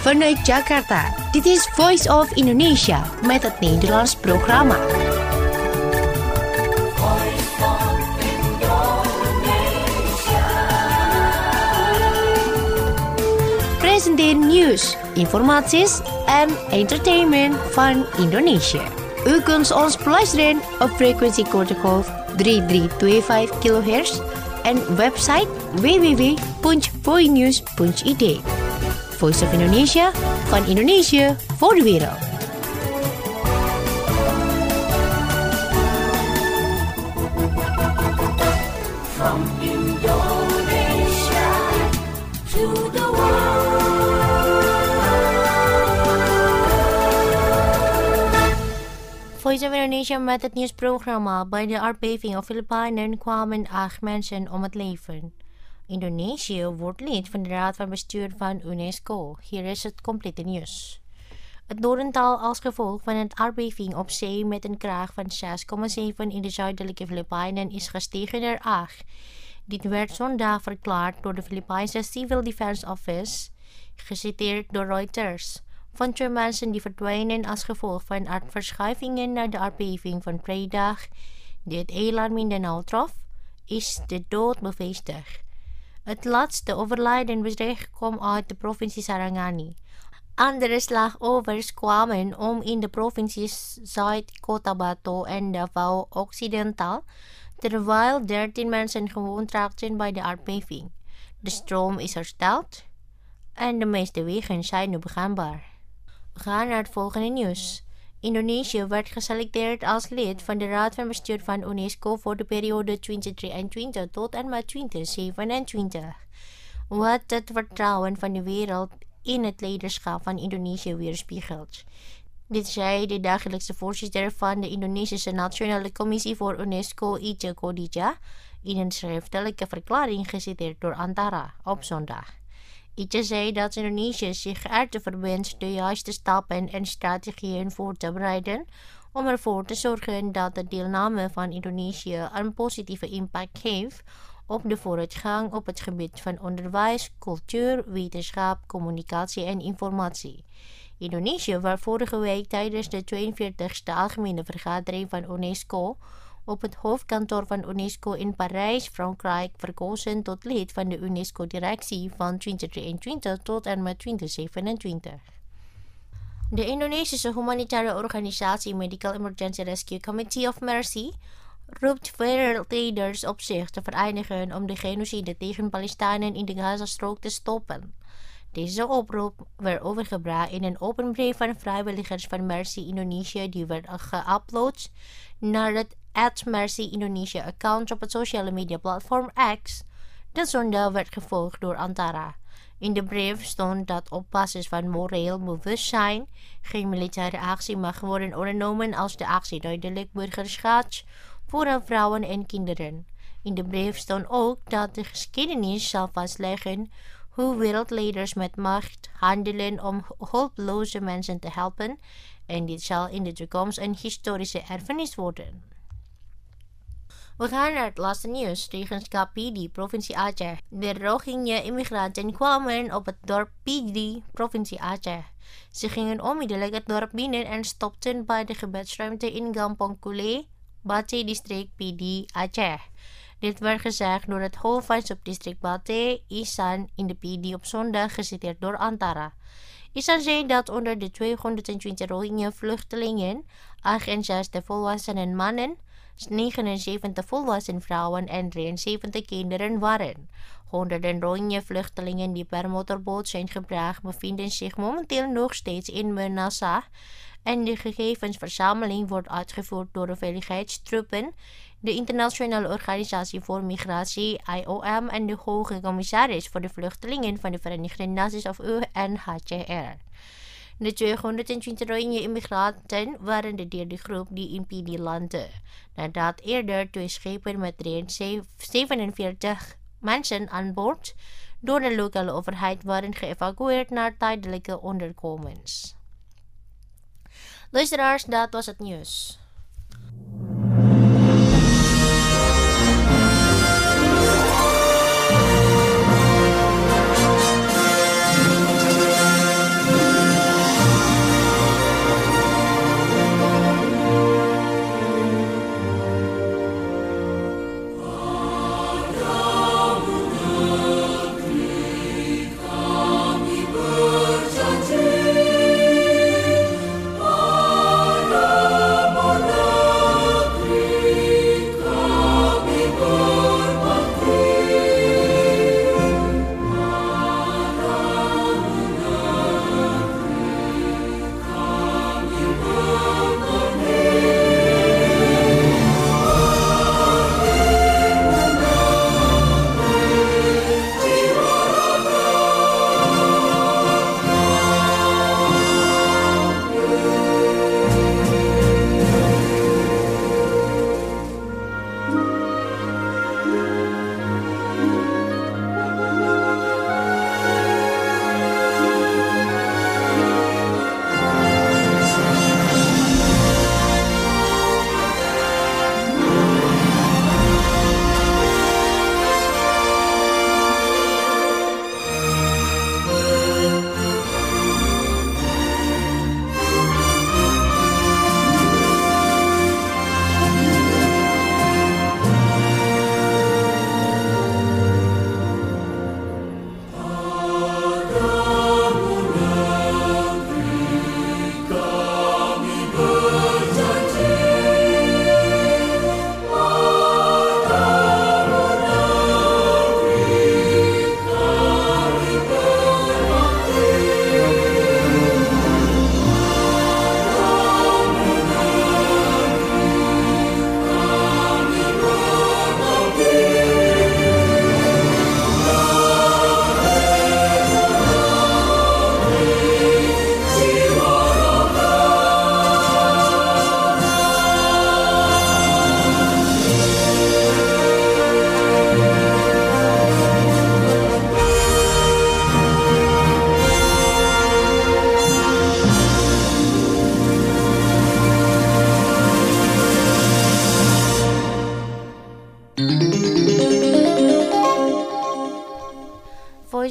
Vanuit Jakarta, dit is Voice of Indonesia met het Nederlands programma. Presenteer nieuws, informaties en entertainment van Indonesië. U kunt ons beluisteren op frequentiegolf 3325 kHz en website www.voinews.id. Voice of Indonesia, van Indonesië voor de wereld. From Indonesia to the world. Voice of Indonesia met het nieuwsprogramma. Bij de aardbeving op Filipijnen kwamen 8 mensen om het leven. Indonesië wordt lid van de Raad van Bestuur van UNESCO. Hier is het complete nieuws. Het dodental als gevolg van een aardbeving op zee met een kracht van 6,7 in de zuidelijke Filipijnen is gestegen naar 8. Dit werd zondag verklaard door de Filipijnse Civil Defense Office, geciteerd door Reuters. Van 2 mensen die verdwijnen als gevolg van aardverschuivingen na de aardbeving van vrijdag, die het eiland Mindanao trof, is de dood bevestigd. Het laatste overlijdensbericht kwam uit de provincie Sarangani. Andere slachtoffers kwamen om in de provincies Zuid-Cotabato en Davao Occidental, terwijl 13 mensen gewond raakten bij de aardbeving. De stroom is hersteld en de meeste wegen zijn nu begaanbaar. We gaan naar het volgende nieuws. Indonesië werd geselecteerd als lid van de Raad van Bestuur van UNESCO voor de periode 2023 tot en met 2027. Wat het vertrouwen van de wereld in het leiderschap van Indonesië weerspiegelt. Dit zei de dagelijkse voorzitter van de Indonesische Nationale Commissie voor UNESCO, Ije Kodija, in een schriftelijke verklaring geciteerd door Antara op zondag. Ije zei dat Indonesië zich ertoe verbindt de juiste stappen en strategieën voor te bereiden om ervoor te zorgen dat de deelname van Indonesië een positieve impact heeft op de vooruitgang op het gebied van onderwijs, cultuur, wetenschap, communicatie en informatie. Indonesië werd vorige week tijdens de 42e Algemene Vergadering van UNESCO op het hoofdkantoor van UNESCO in Parijs, Frankrijk, verkozen tot lid van de UNESCO-directie van 2023 tot en met 2027. De Indonesische humanitaire organisatie Medical Emergency Rescue Committee of Mercy roept wereldleiders op zich te vereenigen om de genocide tegen Palestijnen in de Gazastrook te stoppen. Deze oproep werd overgebracht in een open brief van vrijwilligers van Mercy Indonesië die werd geüpload naar het @Mercy Indonesia account op het sociale media platform X, dat zondag werd gevolgd door Antara. In de brief stond dat op basis van moreel bewustzijn geen militaire actie mag worden ondernomen als de actie duidelijk burgers schaadt, vooral vrouwen en kinderen. In de brief stond ook dat de geschiedenis zal vastleggen hoe wereldleiders met macht handelen om hulpeloze mensen te helpen en dit zal in de toekomst een historische erfenis worden. We gaan naar het laatste nieuws. Regentschap Pidi, provincie Aceh. De Rohingya-immigranten kwamen op het dorp Pidi, provincie Aceh. Ze gingen onmiddellijk het dorp binnen en stopten bij de gebedsruimte in Kampong Kule, Bate district Pidi, Aceh. Dit werd gezegd door het hoofd van subdistrict Bate, Isan, in de Pidi op zondag, geciteerd door Antara. Isan zei dat onder de 220 Rohingya-vluchtelingen 68 volwassen mannen, 79 volwassen vrouwen en 73 kinderen waren. Honderden Rohingya-vluchtelingen die per motorboot zijn gebracht bevinden zich momenteel nog steeds in Menasa en de gegevensverzameling wordt uitgevoerd door de veiligheidstroepen, de Internationale Organisatie voor Migratie, IOM en de Hoge Commissaris voor de Vluchtelingen van de Verenigde Naties of UNHCR. De 220 Rohingya-immigranten waren de derde groep die in Pidi landde, nadat eerder 2 schepen met 47 mensen aan boord door de lokale overheid waren geëvacueerd naar tijdelijke onderkomens. Luisteraars, dat was het nieuws.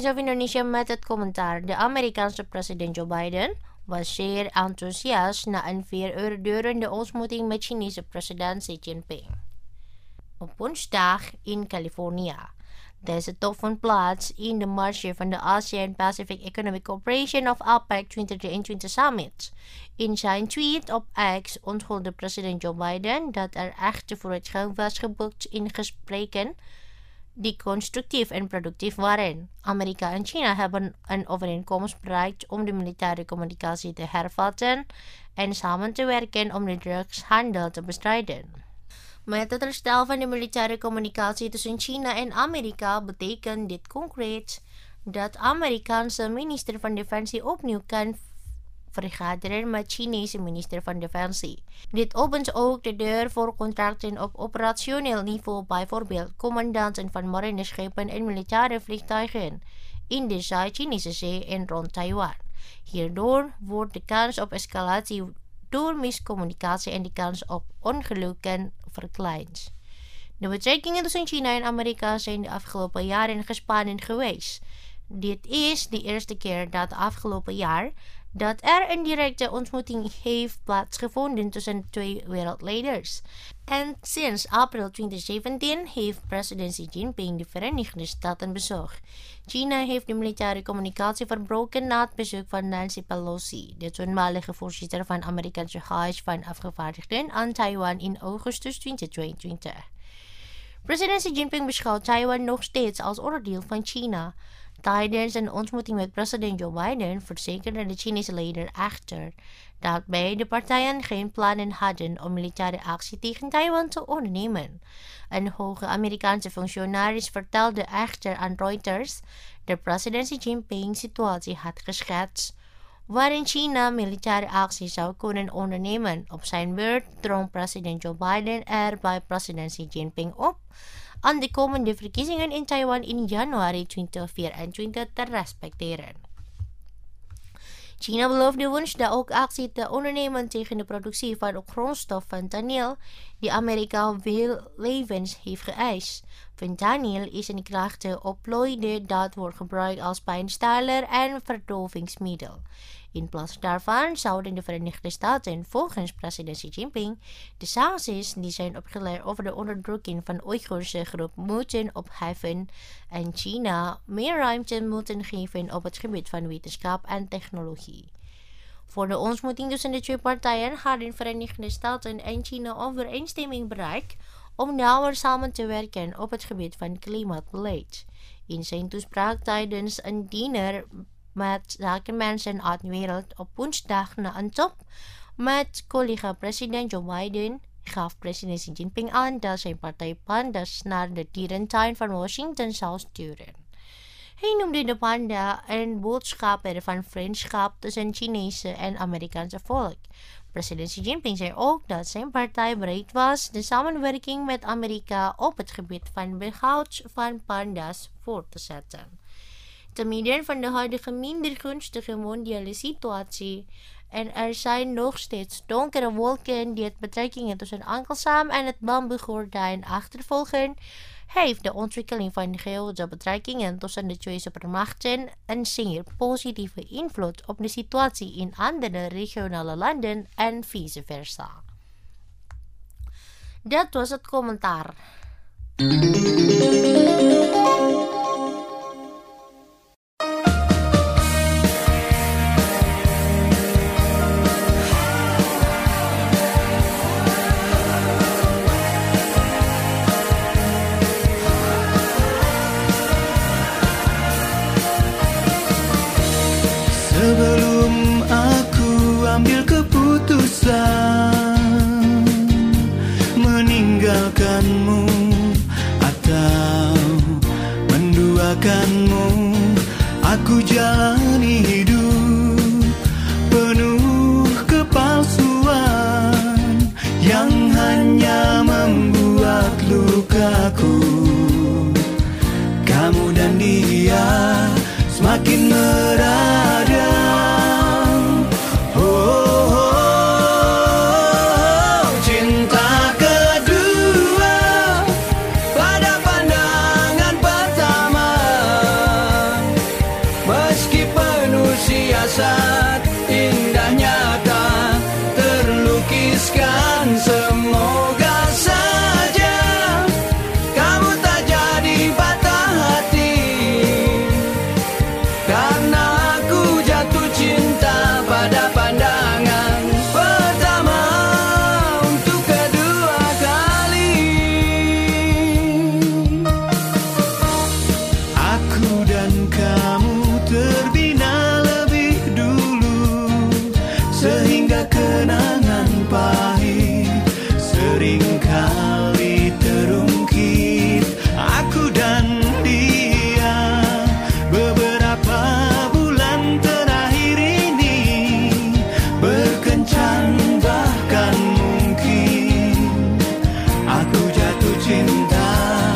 of Indonesia met het commentaar: de Amerikaanse president Joe Biden was zeer enthousiast na een 4 uur durende ontmoeting met Chinese president Xi Jinping op woensdag in Californië. Deze top vond plaats in de marge van de ASEAN Pacific Economic Cooperation of APEC 2023 Summit. In zijn tweet op X onthulde president Joe Biden dat er echte vooruitgang was geboekt in gesprekken die constructief en productief waren. Amerika en China hebben een overeenkomst bereikt om de militaire communicatie te hervatten en samen te werken om de drugshandel te bestrijden. Met het herstel van de militaire communicatie tussen China en Amerika betekent dit concreet dat de Amerikaanse minister van Defensie opnieuw kan vergaderen met Chinese minister van Defensie. Dit opent ook de deur voor contracten op operationeel niveau, bijvoorbeeld commandanten van marineschepen en militaire vliegtuigen in de Zuid-Chinese Zee en rond Taiwan. Hierdoor wordt de kans op escalatie door miscommunicatie en de kans op ongelukken verkleind. De betrekkingen tussen China en Amerika zijn de afgelopen jaren gespannen geweest. Dit is de eerste keer dat afgelopen jaar dat er een directe ontmoeting heeft plaatsgevonden tussen de twee wereldleiders. En sinds april 2017 heeft president Xi Jinping de Verenigde Staten bezocht. China heeft de militaire communicatie verbroken na het bezoek van Nancy Pelosi, de toenmalige voorzitter van het Amerikaanse Huis van Afgevaardigden, aan Taiwan in augustus 2022. President Xi Jinping beschouwt Taiwan nog steeds als onderdeel van China. Tijdens een ontmoeting met president Joe Biden verzekerde de Chinese leider echter dat beide partijen geen plannen hadden om militaire actie tegen Taiwan te ondernemen. Een hoge Amerikaanse functionaris vertelde echter aan Reuters dat president Xi Jinping situatie had geschetst waarin China militaire actie zou kunnen ondernemen. Op zijn beurt drong president Joe Biden er bij president Xi Jinping op aan de komende verkiezingen in Taiwan in januari 2024 te respecteren. China beloofde woensdag ook actie te ondernemen tegen de productie van de grondstof fentanyl die Amerika veel levens heeft geëist. Fentanyl is een krachtige opioïde dat wordt gebruikt als pijnstiller en verdovingsmiddel. In plaats daarvan zouden de Verenigde Staten volgens president Xi Jinping de sancties die zijn opgelegd over de onderdrukking van de Oeigoerse groep moeten opheffen en China meer ruimte moeten geven op het gebied van wetenschap en technologie. Voor de ontmoeting tussen de twee partijen hadden de Verenigde Staten en China overeenstemming bereikt om nauwer samen te werken op het gebied van klimaatbeleid. In zijn toespraak tijdens een diner met zakenmensen uit de wereld op woensdag na een top met collega president Joe Biden gaf president Xi Jinping aan dat zijn partij panda's naar de dierentuin van Washington zou sturen. Hij noemde de panda een boodschapper van vriendschap tussen Chinese en Amerikaanse volk. President Xi Jinping zei ook dat zijn partij bereid was de samenwerking met Amerika op het gebied van behoud van panda's voor te zetten. Te midden van de huidige minder gunstige mondiale situatie en er zijn nog steeds donkere wolken die het betrekkingen tussen Uncle en het bamboegordijn achtervolgen, heeft de ontwikkeling van de betrekkingen tussen de twee supermachten een zeer positieve invloed op de situatie in andere regionale landen en vice versa. Dat was het commentaar. Sebelum aku ambil keputusan meninggalkanmu atau menduakanmu, aku jalani hidup penuh kepalsuan yang hanya membuat lukaku. Kamu dan dia semakin meradang. Cinta kedua pada pandangan pertama seringkali terungkit. Aku dan dia beberapa bulan terakhir ini berkencan, bahkan mungkin aku jatuh cinta.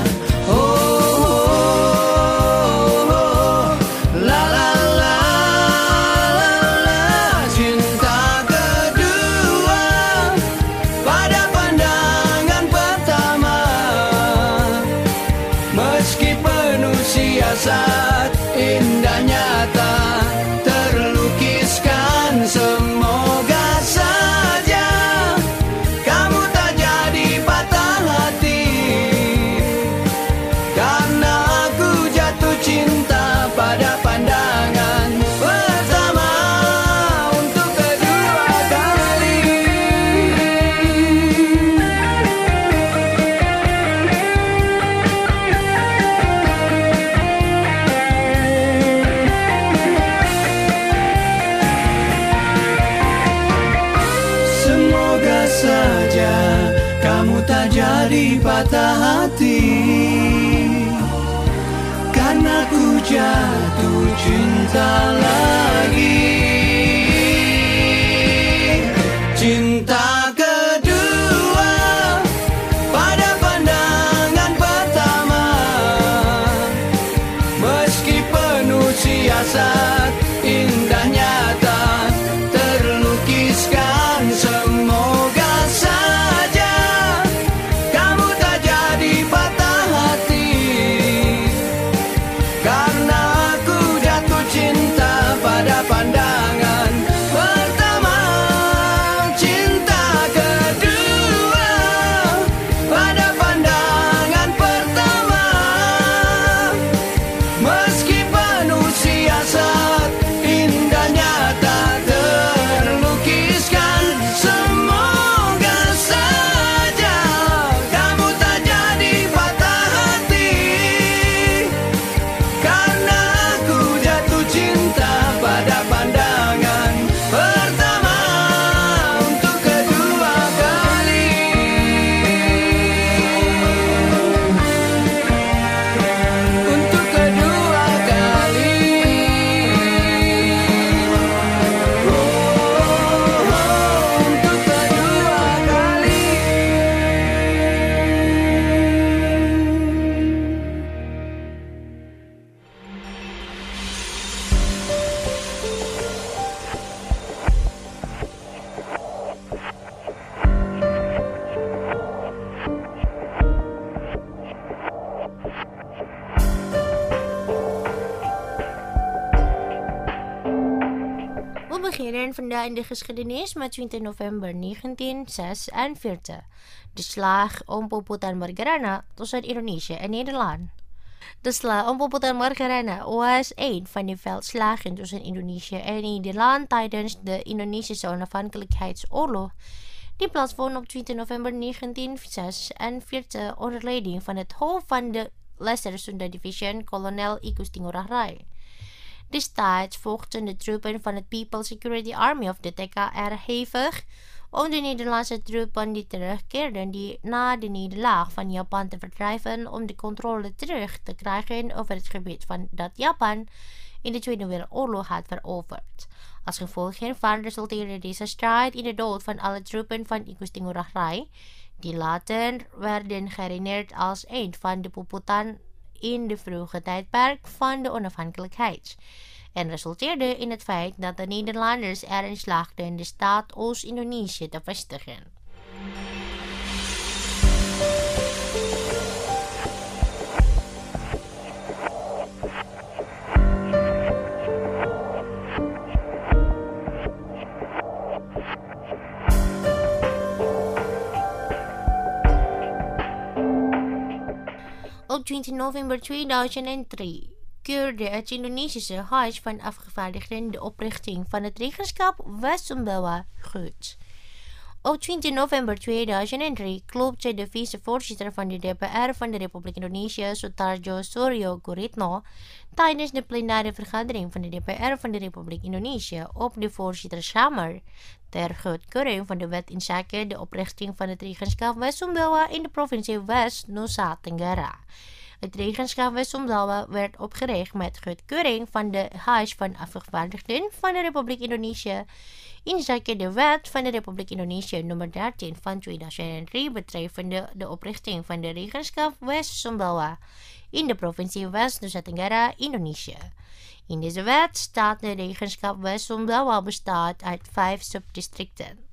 Saat indah nyata terlukiskan, semoga saja kamu tak jadi patah hati, karena aku jatuh cinta pada pandangan pertama untuk kedua kali. Saja kamu tak jadi patah hati, karena ku jatuh cinta lagi. Cinta kedua pada pandangan pertama, meski penuh siasat, indah nyata terlukiskan, semoga saja kamu tak jadi patah hati, karena aku jatuh cinta pada pandangan pertama. Cinta kedua pada pandangan pertama, meski penuh siasat, indah nyata terlukiskan, semoga saja kamu tak jadi patah hati, karena aku jatuh cinta pada pandangan pertama untuk kedua kali. Untuk kedua kali. Untuk kedua kali. We beginnen vandaag in de geschiedenis met 20 november 1946, de slag om Puputan Margarana tussen Indonesië en Nederland. De slag om Puputan Margarana was een van de veldslagen tussen Indonesië en Nederland tijdens de Indonesische onafhankelijkheidsoorlog, die plaatsvond op 20 november 1946 onder leiding van het hoofd van de Lesser Sunda Division, kolonel I Gusti Ngurah Rai. Destijds vochten de troepen van het People's Security Army of de TKR hevig om de Nederlandse troepen die terugkeerden die na de nederlaag van Japan te verdrijven, om de controle terug te krijgen over het gebied van dat Japan in de Tweede Wereldoorlog had veroverd. Als gevolg hiervan resulteerde deze strijd in de dood van alle troepen van I Gusti Ngurah Rai, die later werden herinnerd als een van de Puputan in de vroege tijdperk van de onafhankelijkheid, en resulteerde in het feit dat de Nederlanders erin slaagden de staat Oost-Indonesië te vestigen. Op 20 november 2003 keurde het Indonesische Huis van Afgevaardigden de oprichting van het regentschap West Sumbawa goed. Op 20 november 2003 klopte de vicevoorzitter van de DPR van de Republiek Indonesië, Sutarjo Suryo Guritno, tijdens de plenaire vergadering van de DPR van de Republiek Indonesië op de voorzitterskamer ter goedkeuring van de wet inzake de oprichting van het regentschap West-Sumbawa in de provincie West-Nusa Tenggara. Het regentschap West-Sumbawa werd opgericht met goedkeuring van de Huis van Afgevaardigden van de Republiek Indonesië inzake de wet van de Republiek Indonesië nummer 13 van 2003 betreffende de oprichting van de regentschap West-Sumbawa in de provincie West-Nusa Tenggara, Indonesië. In deze wet staat de regentschap West-Sumbawa bestaat uit 5 subdistricten.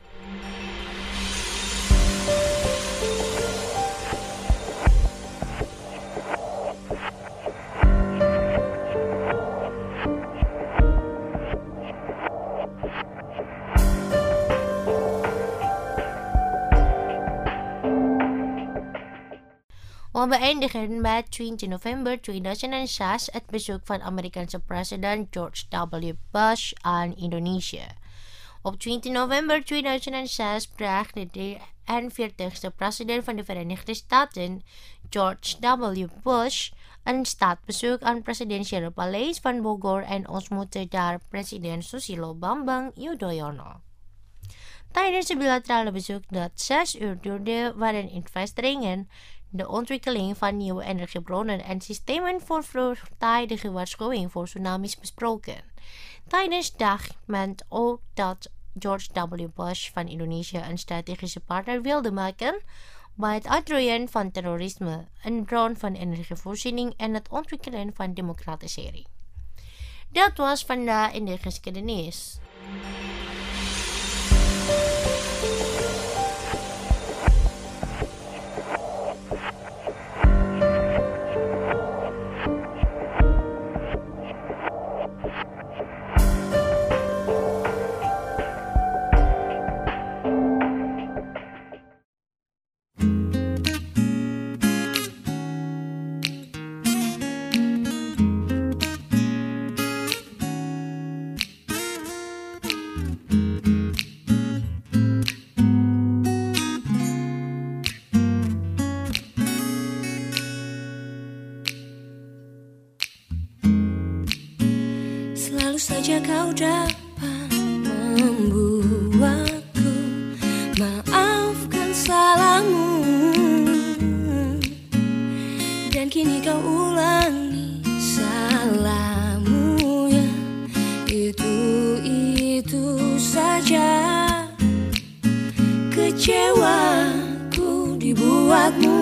We beëindigen met 20 november 2006 het bezoek van Amerikaanse president George W. Bush aan Indonesië. Op 20 november 2006 bracht de 41ste president van de Verenigde Staten, George W. Bush, een staatsbezoek aan het presidentiële paleis van Bogor en ontmoette daar president Susilo Bambang Yudhoyono. Tijdens het bilaterale bezoek dat 6 uur duurde, waren investeringen, de ontwikkeling van nieuwe energiebronnen en systemen voor vroegtijdige waarschuwing voor tsunamis besproken. Tijdens dag meent ook dat George W. Bush van Indonesië een strategische partner wilde maken bij het uitroeien van terrorisme, een bron van energievoorziening en het ontwikkelen van democratisering. Dat was vandaag in de geschiedenis. Selalu saja kau dapat membuatku maafkan salahmu, dan kini kau ulangi salahmu ya, itu saja. Kecewaku dibuatmu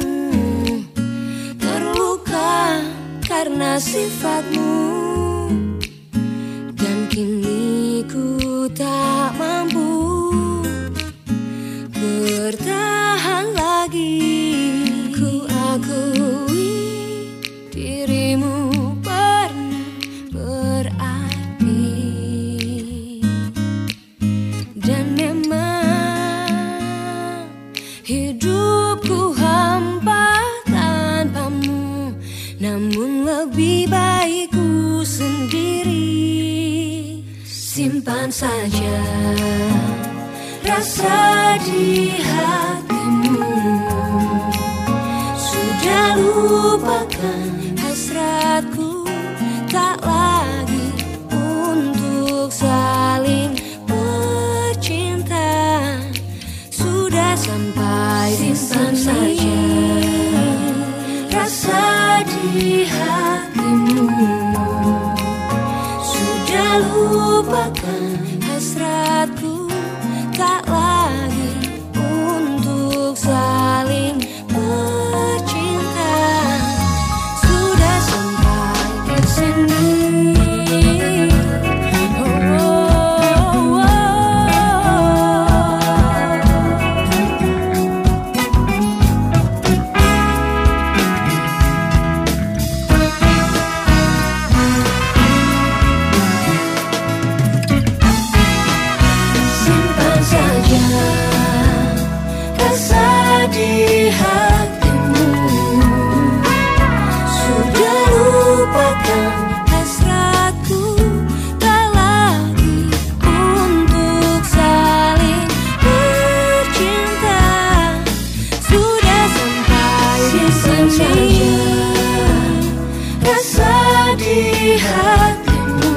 terluka karena sifatmu. Kini ku tak mampu bertahan lagi. Ku akui dirimu pernah berarti, dan memang hidupku hampa tanpamu. Namun lebih baik ku sendiri. Simpan saja rasa di hatimu, sudah lupakan hasratku, tak lagi untuk saling bercinta. Sudah sampai simpan saja rasa di hatimu, sudah lupakan hasratku, tak lagi untuk saling bercinta. Sudah sampai ke sini. sini rasa di hatimu.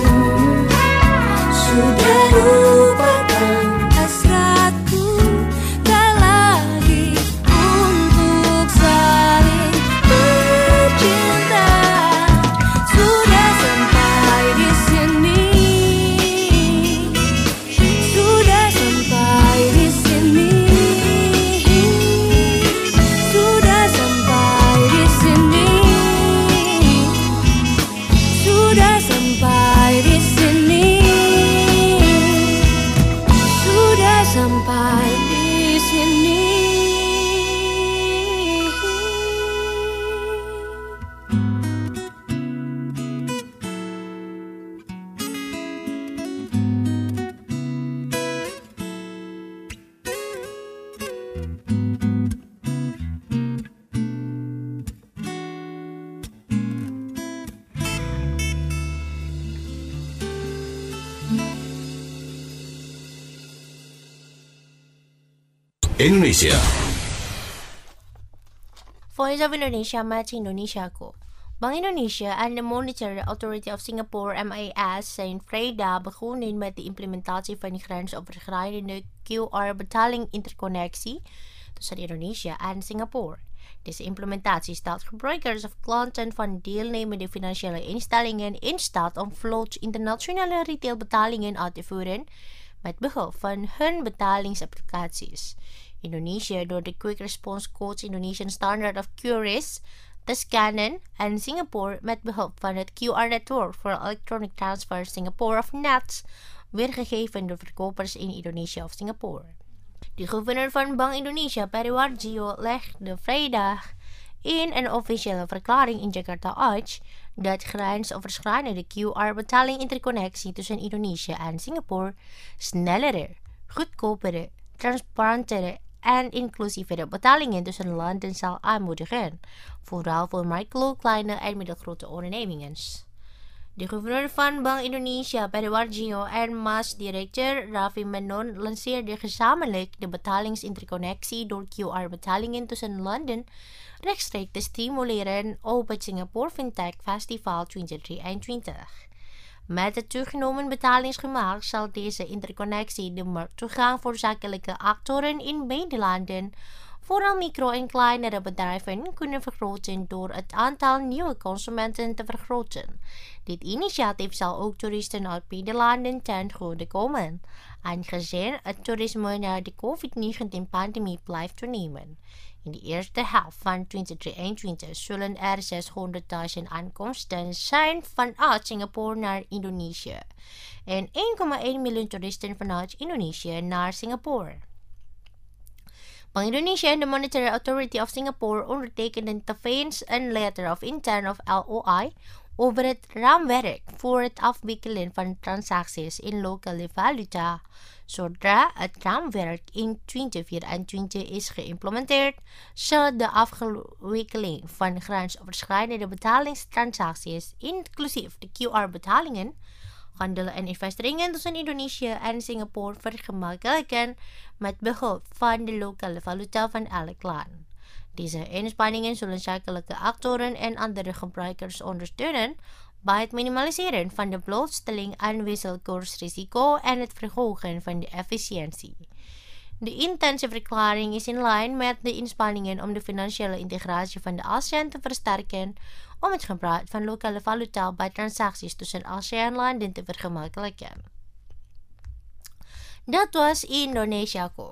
Sudah lupakan hasratku, tak lagi untuk saling bercinta. Sudah sampai di sini, sudah sampai di sini, sudah sampai di sini, sudah sampai di sini, sudah sampai di sini. Indonesia. Voice of Indonesia, Mata Indonesiaku. Bank Indonesia en de Monetary Authority of Singapore MAS zijn vrijdag begonnen met de implementatie van de grensoverschrijdende QR-betaling-interconnectie tussen Indonesia en Singapore. Deze implementatie stelt gebruikers of klanten van deelnemende financiële instellingen in staat om vlot internationale retailbetalingen uit te voeren met behulp van hun betalingsapplicaties. Indonesië door de Quick Response Codes Indonesian Standard of QRIS te scannen en Singapore met behulp van het QR Network for Electronic Transfer Singapore of NETS weergegeven door verkopers in Indonesië of Singapore. De gouverneur van Bank Indonesia, Periwarjo, legde vrijdag in een officiële verklaring in Jakarta uit dat grensoverschrijdende QR-betaling-interconnectie tussen Indonesië en Singapore snellere, goedkopere, transparantere en inclusievere betalingen tussen landen zal aanmoedigen, vooral voor micro, kleine en middelgrote ondernemingen. De gouverneur van Bank Indonesia, Periwarjo, en MAS-directeur Raffi Menon lanceerde gezamenlijk de betalingsinterconnectie door QR-betalingen tussen landen rechtstreeks te stimuleren op het Singapore Fintech Festival 2023. Met het toegenomen betalingsgemak zal deze interconnectie de markttoegang voor zakelijke actoren in beide landen, vooral micro- en kleinere bedrijven, kunnen vergroten door het aantal nieuwe consumenten te vergroten. Dit initiatief zal ook toeristen uit beide landen ten goede komen, aangezien het toerisme na de COVID-19-pandemie blijft toenemen. In de eerste helft van 2023 zullen er 600.000 aankomsten zijn vanuit Singapore naar Indonesië en 1,1 miljoen toeristen vanuit Indonesië naar Singapore. Bank Indonesia en de Monetary Authority of Singapore ondertekenden tevens een Letter of Intent of LOI over het raamwerk voor het afwikkelen van transacties in lokale valuta. Zodra het raamwerk in 2024 is geïmplementeerd, zal de afwikkeling van grensoverschrijdende betalingstransacties, inclusief de QR-betalingen, handel en investeringen tussen Indonesië en Singapore vergemakkelijken met behulp van de lokale valuta van elk land. Deze inspanningen zullen zakelijke actoren en andere gebruikers ondersteunen bij het minimaliseren van de blootstelling aan wisselkoersrisico en het verhogen van de efficiëntie. De intense verklaring is in lijn met de inspanningen om de financiële integratie van de ASEAN te versterken, om het gebruik van lokale valuta bij transacties tussen ASEAN-landen te vergemakkelijken. Dat was Indonesiaku.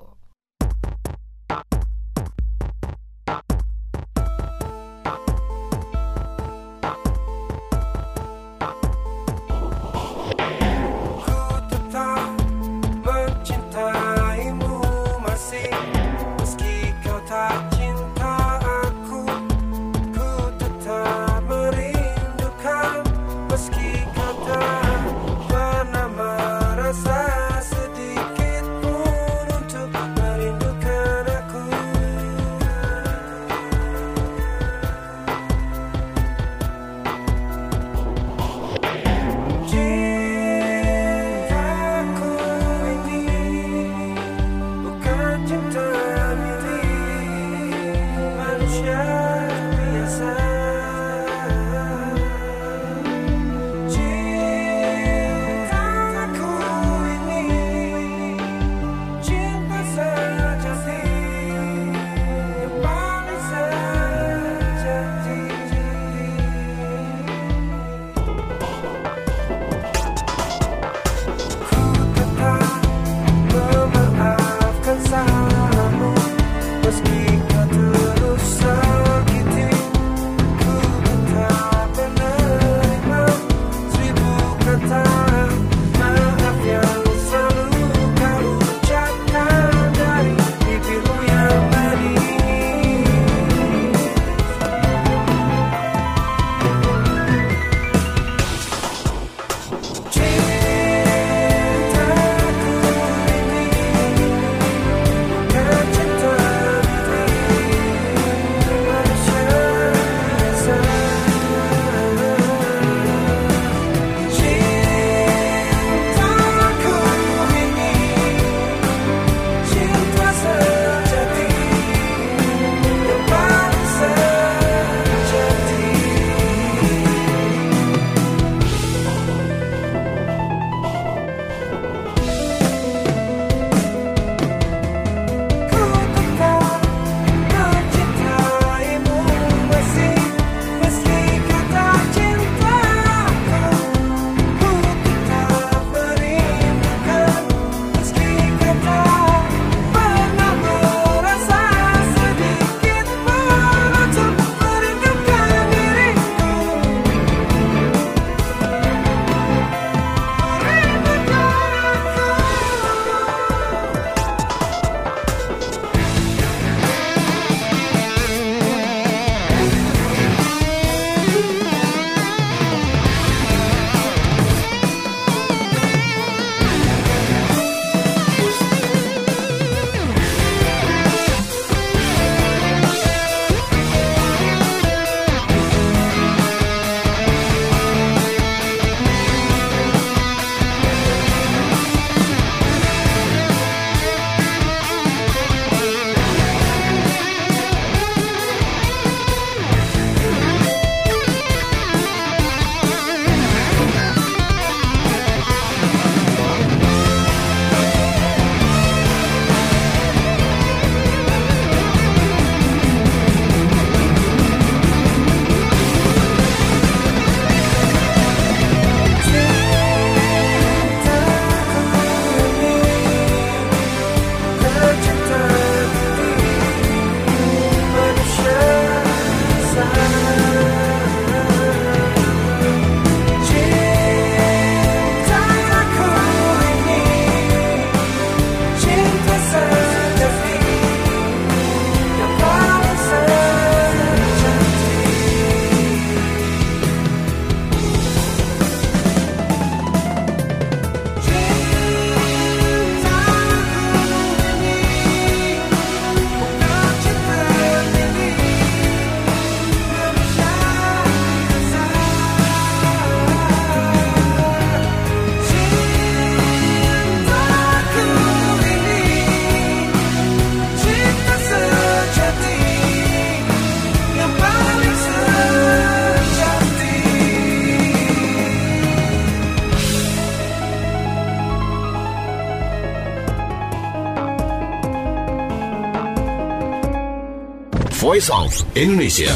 Voice of Indonesia.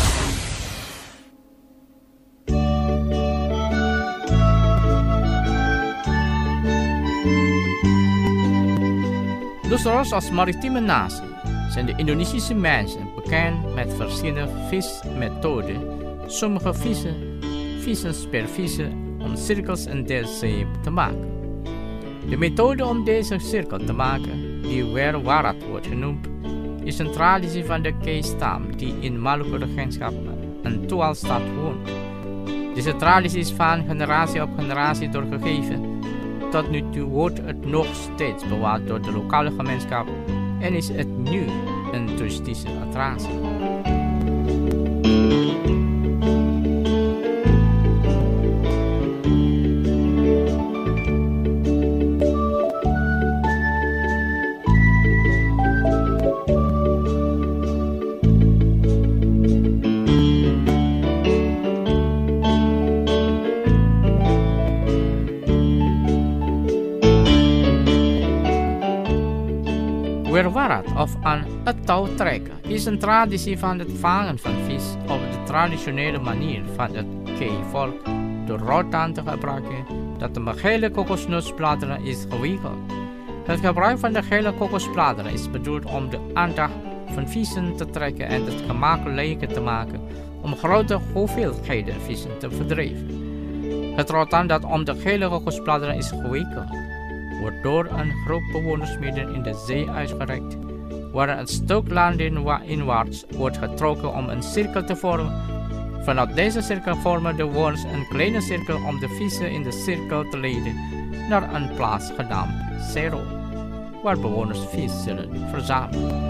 Dus als maritieme natie zijn de Indonesische mensen bekend met verschillende vismethoden. Sommige vissen per vissen om cirkels in de zee te maken. De methode om deze cirkel te maken, die Werwarat wordt genoemd, is een traditie van de Kei-stam die in Maluku-regentschap en Tual-stad woont. Deze traditie is van generatie op generatie doorgegeven. Tot nu toe wordt het nog steeds bewaard door de lokale gemeenschap en is het nu een toeristische attractie. Werwarat of aan het touw trekken is een traditie van het vangen van vis op de traditionele manier van het Kei-volk door rotan te gebruiken dat de gele kokosnotsbladeren is gewikkeld. Het gebruik van de gele kokosbladeren is bedoeld om de aandacht van vissen te trekken en het gemakkelijker te maken om grote hoeveelheden vissen te verdrijven. Het rotan dat om de gele kokosbladeren is gewikkeld wordt door een groep bewoners midden in de zee uitgerekt, waar een stuk landinwaarts wordt getrokken om een cirkel te vormen. Vanuit deze cirkel vormen de bewoners een kleine cirkel om de vissen in de cirkel te leiden naar een plaats genaamd Zero, waar bewoners vis zullen verzamelen.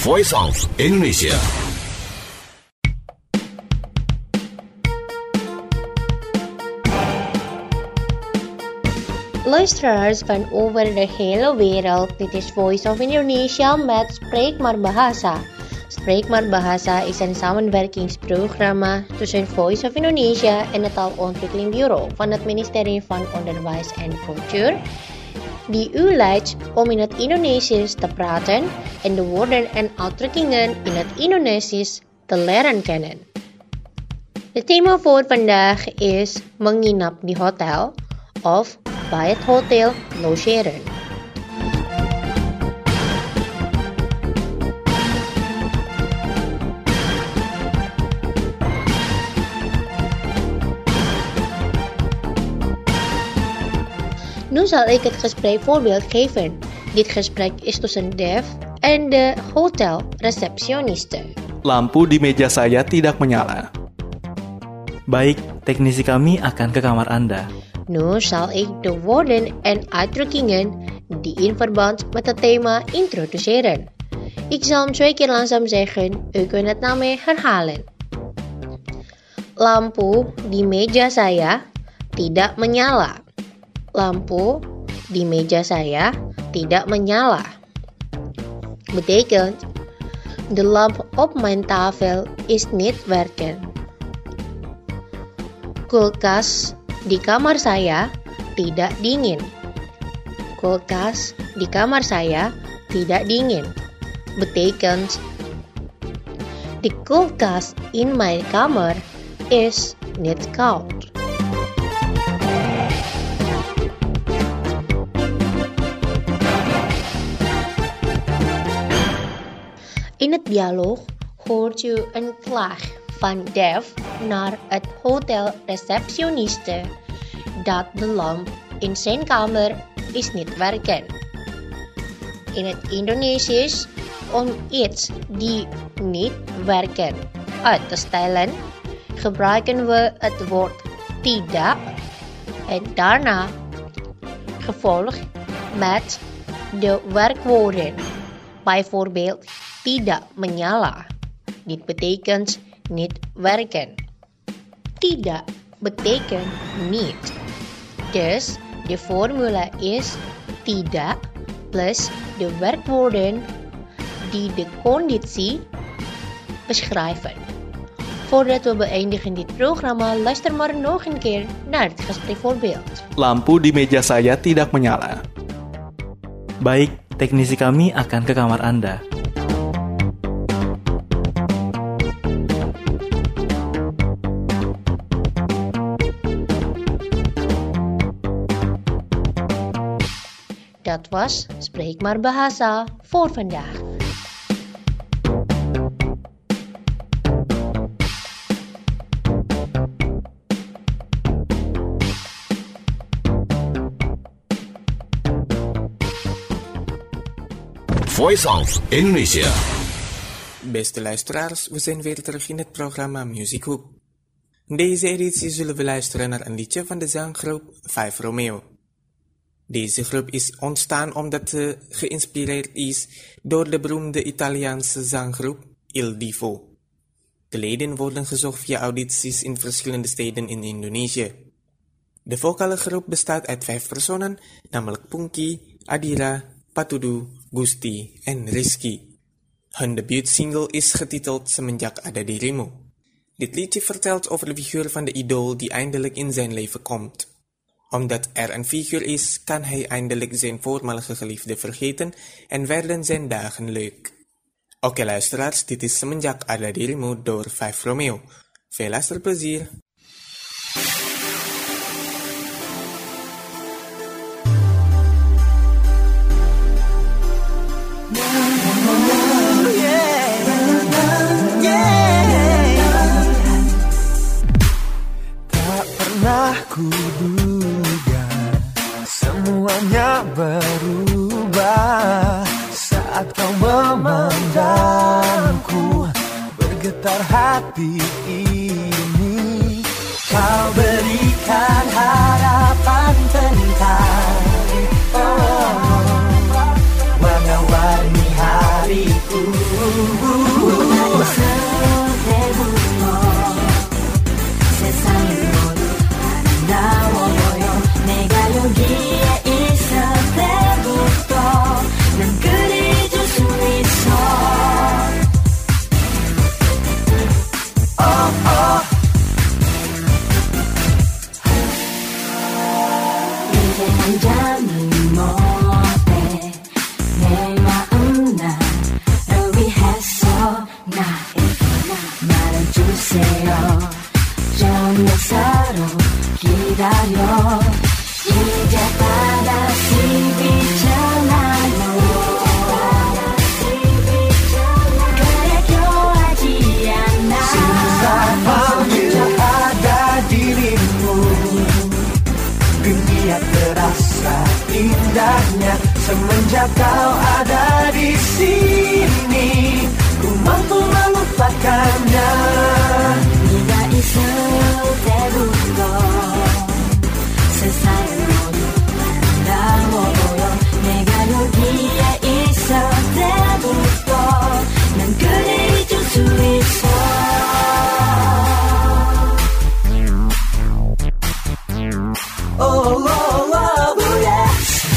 Voice of Indonesia. Luisteraars van over de hele wereld, dit is Voice of Indonesia met Spreek maar Bahasa. Spreek maar Bahasa is een samenwerkingsprogramma tussen Voice of Indonesia en het Taalontwikkelingbureau van het ministerie van Onderwijs en Cultuur, die u leidt om in het Indonesisch te praten en de woorden en uitdrukkingen in het Indonesisch te leren kennen. Het thema voor vandaag is menginap di hotel of bij het hotel logeren. Nu zal ik het gesprek voorbeeld geven. Dit gesprek is tussen Dev en de hotelreceptioniste. Lampu di meja saya tidak menyala. Baik, teknisi kami akan ke kamar Anda. Nu zal ik de woorden en uitdrukkingen die in verband met het thema introduceren. Ik zal hem 2 keer langzaam zeggen, u kunt het na mij herhalen. Lampu di meja saya tidak menyala. Lampu di meja saya tidak menyala. Betekent, de lamp op mijn tafel is niet werken. Kulkas di kamar saya tidak dingin. Kulkas di kamar saya tidak dingin. Betekent, de kulkas in mijn kamer is niet koud. In het dialoog hoort u een klaag van Dev naar het hotelreceptioniste dat de lamp in zijn kamer is niet werken. In het Indonesisch, om iets die niet werken uit te stellen, gebruiken we het woord tidak en daarna gevolgd met de werkwoorden. Bijvoorbeeld tidak menyala. Dit betekent niet werken. Tidak betekent niet. Dus de formule is tidak plus de werkwoorden die de conditie beschrijven. Voordat we beëindigen dit programma, luister maar nog een keer naar het gesprekvoorbeeld. Lampu di meja saya tidak menyala. Baik, teknisi kami akan ke kamar Anda. Dat was Spreek maar Bahasa voor vandaag. Voice of Indonesia. Beste luisteraars, we zijn weer terug in het programma Music Hoek. In deze editie zullen we luisteren naar een liedje van de zanggroep 5 Romeo. Deze groep is ontstaan omdat ze geïnspireerd is door de beroemde Italiaanse zanggroep Il Divo. De leden worden gezocht via audities in verschillende steden in Indonesië. De vocale groep bestaat uit 5 personen, namelijk Pungki, Adira, Patudu, Gusti en Rizky. Hun debuutsingle is getiteld Semenjak Ada Dirimu. Dit liedje vertelt over de figuur van de idool die eindelijk in zijn leven komt. Omdat er een figuur is, kan hij eindelijk zijn voormalige geliefde vergeten en werden zijn dagen leuk. Oké luisteraars, dit is Semenjak Ada Dirimu door 5 Romeo. Veel luisterplezier! Tak pernah kuduga semuanya berubah saat kau memandangku, bergetar hati ini. Kau berikan harapan tentang warna-warni hariku. 말해주세요. 좋은 역사로 기다려. 이제 다시 비잖아요. 그래 교하지 않아. Semuanya ada dirimu. Dunia terasa indahnya semenjak kau ada di sini. Ku mampu melupakannya. 네가 있을 때부터 세상은 모두 아름다워 보여. 내가 여기에 있을 때부터 난 그대 잊을 수 있어. Oh, oh, oh, yeah.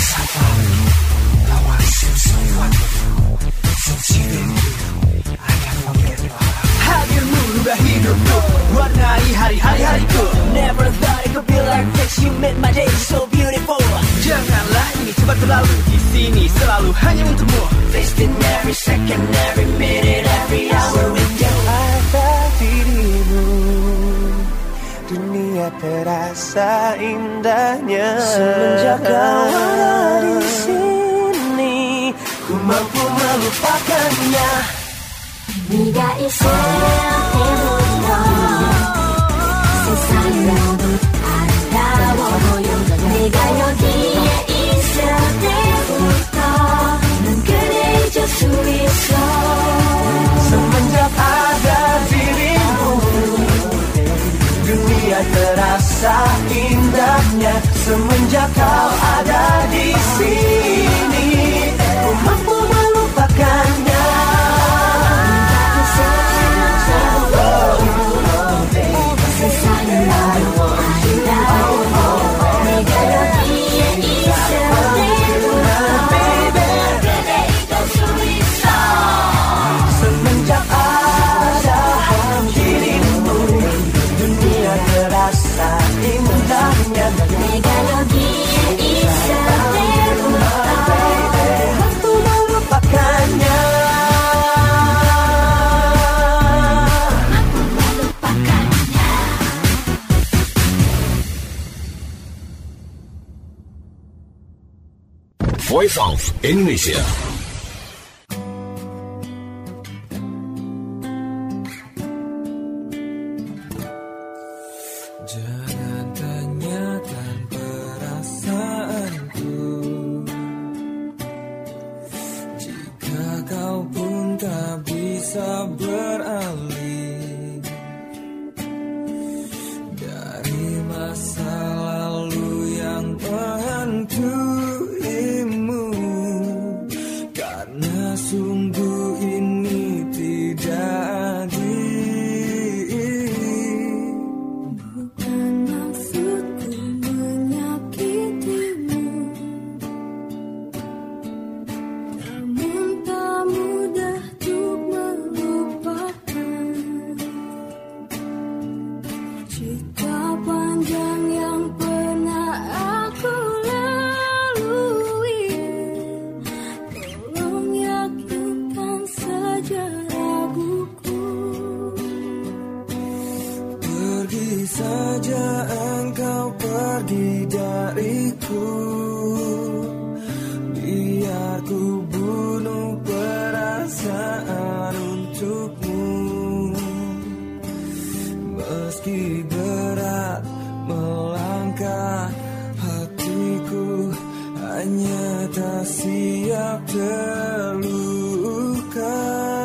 하길 물과 hidupku warnai hari-hariku. Never thought it could be like this. You made my day so beautiful. Janganlah ini cepat berlalu. Di sini selalu hanya untukmu. Wasting every second, every minute, every hour with you. Ada dirimu. Dunia terasa indahnya semenjak kau ada di sini. Ku mampu melupakannya. 네가 있을 때부터 세상이 모두 아름다워 보여. 내가 여기에 있을 때부터 난 그대 잊을 수 있어. Semenjak ada dirimu, dunia terasa indahnya semenjak kau ada di sini. Ku mampu melupakannya. 세상이 모두 아름다워. 내가 여기에 있을 때부터 그대 잊을 수 있어. Semenjak ada dirimu, dunia terasa indahnya. 내가 여기에 있을 때부터 mampu melupakannya. Voice of Indonesia. Jangan tanyakan perasaanku. Jika kau pun tak bisa beralih dari masa lalu yang menghantuimu, karena sungguh ini tidak adil. Bukan maksudku menyakitimu, namun tak mudah untuk melupakan. Cerita panjang yang pernah aku lalui, tolong yakinkan saja raguku. Pergi saja engkau pergi dariku. Biar ku bunuh perasaan untukmu. Meski berat melangkah, hatiku hanya tak siap terluka.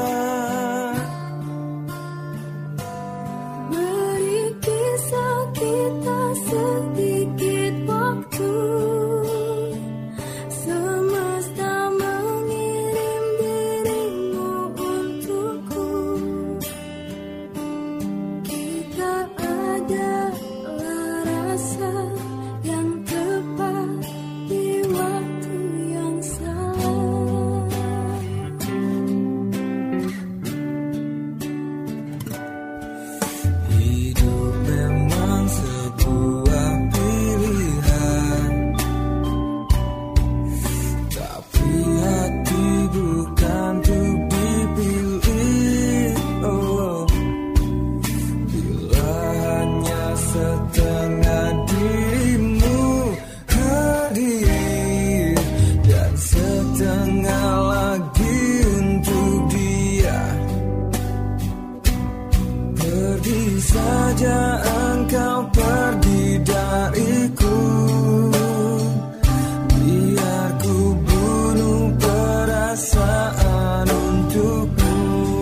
Beri kisah kita sedikit waktu. Semesta mengirim dirimu untukku. Kita adalah rasa yang tepat di waktu yang salah. saja engkau pergi dariku, biar ku bunuh perasaan untukmu.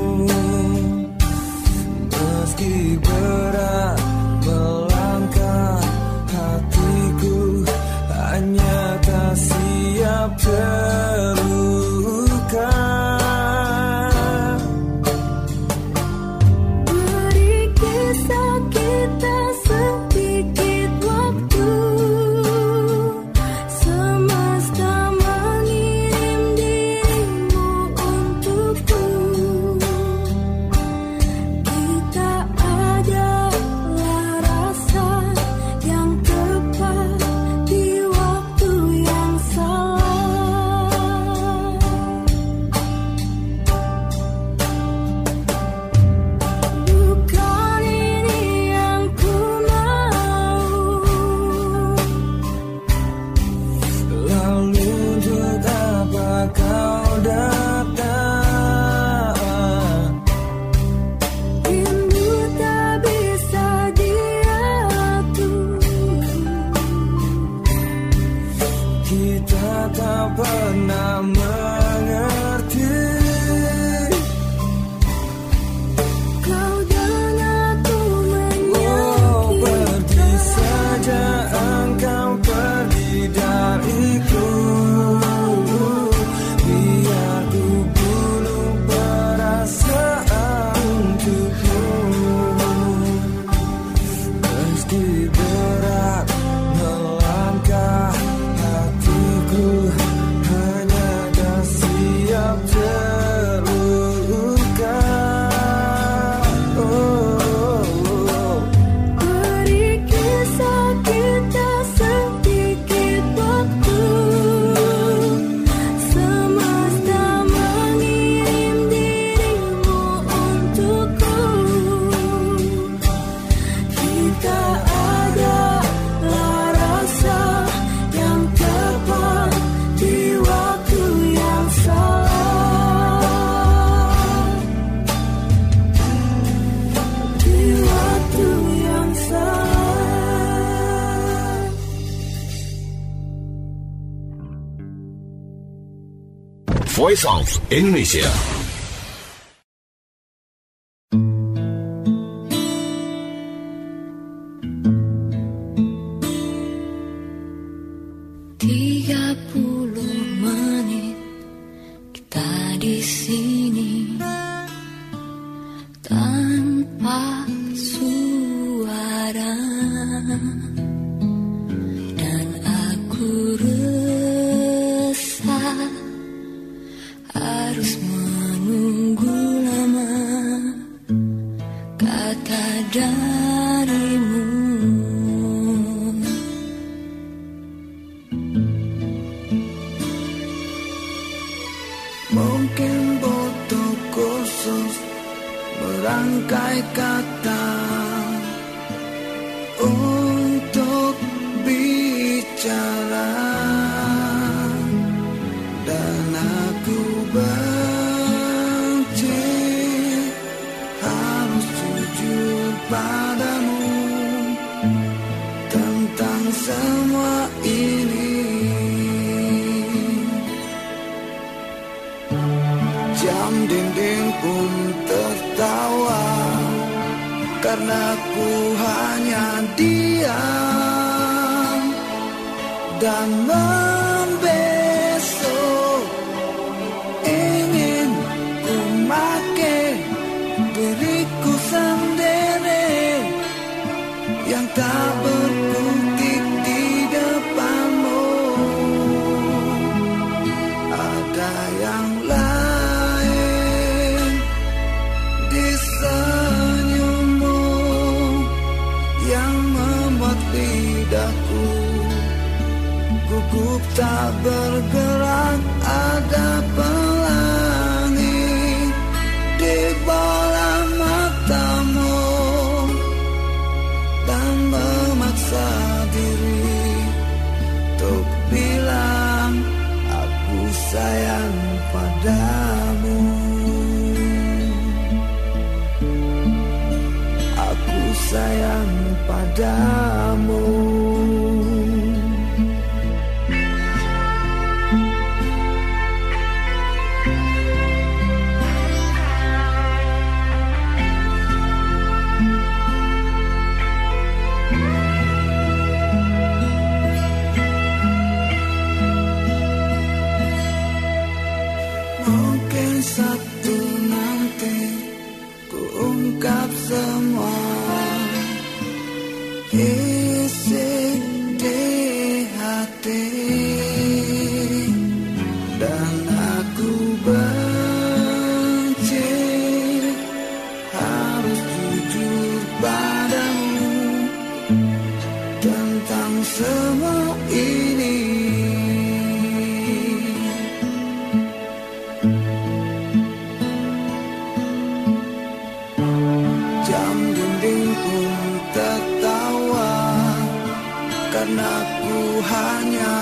Meski berat melangkah, hatiku hanya tak siap terluka. Voice of Indonesia. Tak bergerak, ada pelangi di bola matamu, dan memaksa diri untuk bilang aku sayang padamu. Aku sayang padamu. Mungkin satu nanti ku ungkap semua isi di hati, dan aku benci harus jujur padamu tentang semua ini. Jam dinding pun tertawa karena ku hanya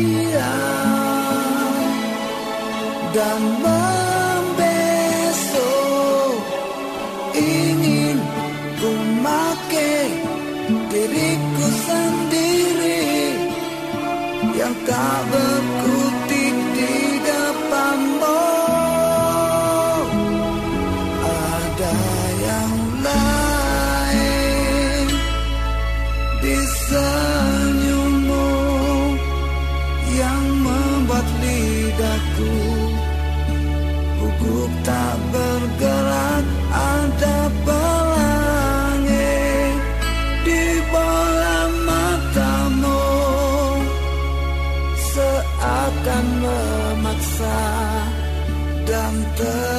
diam dan membesok. Ingin ku make diriku sendiri yang tak berkutik di depanmu. Ada yang lain di senyummu yang membuat lidahku gugup tak bergerak. Ada pelangi di bola matamu, seakan memaksa dan